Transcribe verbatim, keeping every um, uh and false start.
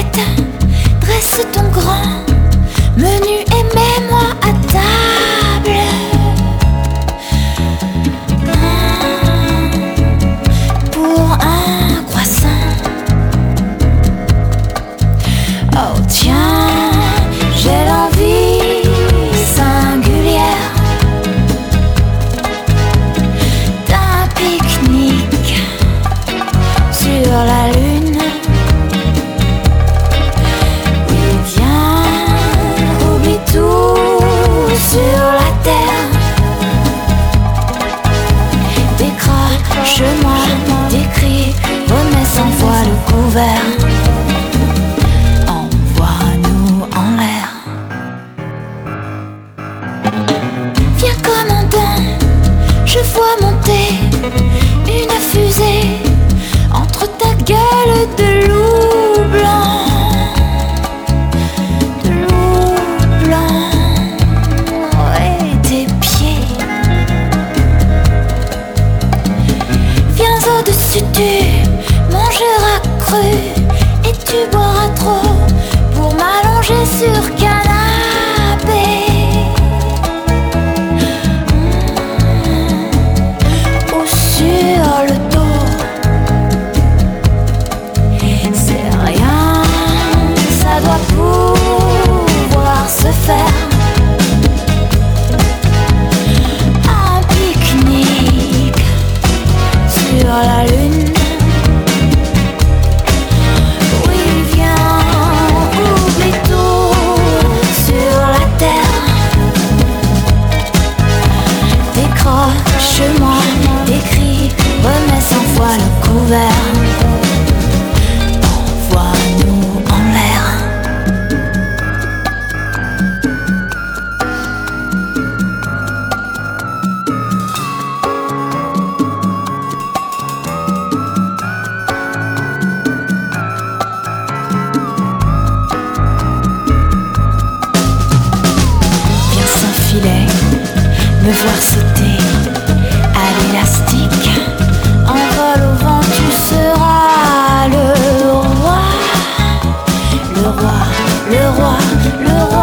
assiette, dresse ton grand menu et mets-moi à table. Pour un croissant. Oh tiens, j'ai l'envie singulière d'un pique-nique sur la lune. Oui, viens, oublie tout sur la terre. Décroche-moi des cris, remets cent fois le couvert. Envoie-nous en l'air. Viens commandant, je vois monter une fusée entre ta gueule de loup blanc, de loup blanc et tes pieds. Viens au-dessus du mangeur accru et tu boiras trop pour m'allonger sur canapé. Mmh. Ou sur le dos. C'est rien, ça doit pouvoir se faire. Un pique-nique sur la lune. Oui, viens, oublie tout sur la terre. Décroche-moi des cris, remets cent fois le couvert. Envoie-nous en l'air. Viens sans filet, me voir sauter à l'élastique. Envol au vent, tu seras le roi. Le roi, le roi, le roi.